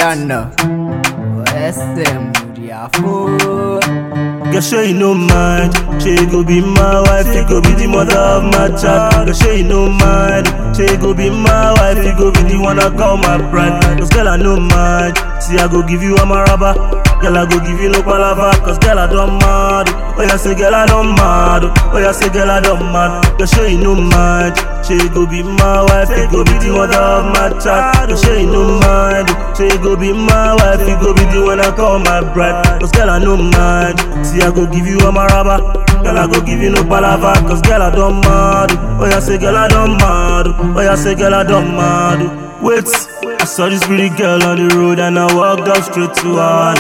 Rihanna. SM Muriafo. Girl, sure you no mind. She go be my wife, you go be the mother of my child. Girl, sure you no mind. She go be my wife, you go be the one I call my pride. Cause girl, I no mind. See, I go give you a maraba. Girl, I go give you no palava. Cause girl, I don't mad. Oh, yeah, say girl, I don't mad. Oh, yeah, say girl, I don't mad. Girl, sure you no mind. She go be my wife, you go be the mother of my child. Girl, sure you no mind. She go be my wife, you go be the one I call my bride. Cause girl, I no mind. See, I go give you a maraba. Girl, I go give you no palava. Cause girl, I don't mad. Oh, yeah, say girl, I don't mad. Oh, yeah, say girl, I don't mad. Wait, I saw this pretty girl on the road and I walked up straight to her.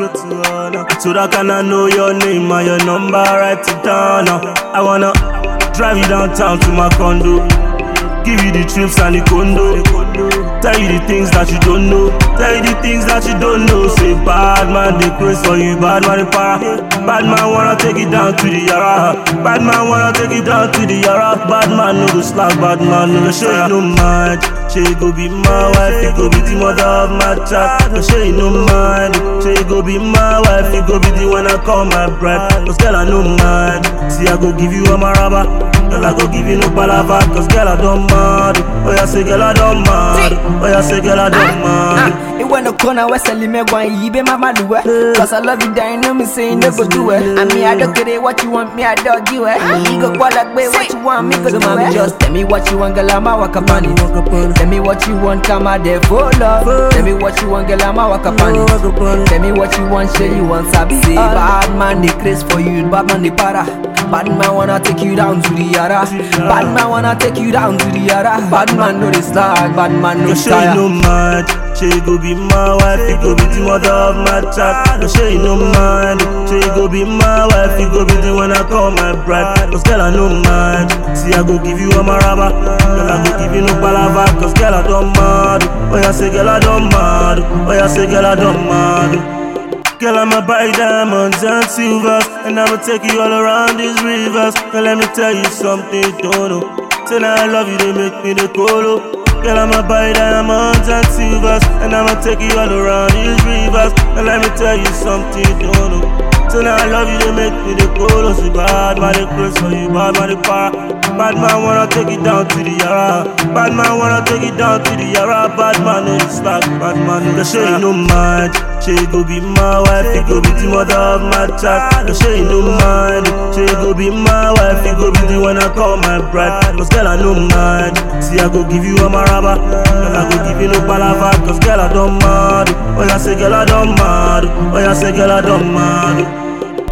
So that can I know your name and your number, write it down now. I wanna drive you downtown to my condo, give you the trips and the condo, tell you the things that you don't know, tell you the things that you don't know. Say bad man, they crazy for you, bad man, they para. Bad man wanna take it down to the yara. Bad man wanna take it down to the yara. Bad man no go slack, bad man no go show you no mind. She go be my wife, you go be the mother of my child. No show you no mind. She go be my wife, you go be the one I call my bride. Cause girl I no mind. See I go give you a maraba. Girl I go give you no palava. Cause girl I don't mad. Oh yeah, say girl I don't mad. Oh yeah, say girl I don't mad. It went no corner where selling me one you be my malua. Cause I love you dying no me saying never do it. I mean I don't get it what you want me I dog you it. You go call like way what you want me go do it. Just tell me what you want girl I'm a walk up on it. Tell me what you want come out there for love. Tell me what you want girl I'm a walk up on it. Tell me what you want share you want sabi. Say bad man they craze for you, bad man they para. Bad man wanna take you down to the yara. Bad man wanna take you down to the yara. Bad man know this slag, bad man no tire. No mind. She go be my wife, you go be the mother of my child. No she no mind. She go be my wife, you go be the one I call my bride. Cause girl I no mind. See I go give you a maraba. Girl I go give you no palava. Cause girl I don't mad. Oh yeah, say girl I don't mad. Oh yeah, say girl I don't mad. Girl, I'ma buy diamonds and silvers, and I'ma take you all around these rivers. Girl, let me tell you something you don't know. Say now I love you, they make me the colo. Girl, I'ma buy diamonds and silvers, and I'ma take you all around these rivers. Girl, let me tell you something you don't know. Say now I love you, they make me the colo. Say bad man, they crazy for you, bad man, they para. Bad man wanna take it down to the yara. Bad man wanna take it down to the yara. Bad man no slack, bad man no show you no mind. She go be my wife, you go be the mother of my child. No show you no mind. She go be my wife, you go be the one I call my bride. Cause girl I no mind. See I go give you a maraba. Girl I go give you no palava. Cause girl I don't mad. Oh yeah, say girl I don't mad. Oh yeah, say girl I don't mad.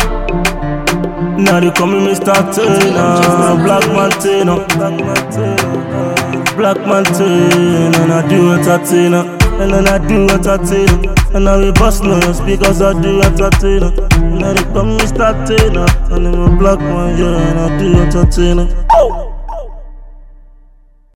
Now they call me Mr. Taylor, Black Montana, Black Montana, and I do entertainer, and then I do entertainer, and I will bust no speakers, I do entertainer. Now they call me Mr. Taylor, and I'm a black man, yeah, and I do entertainer. Oh!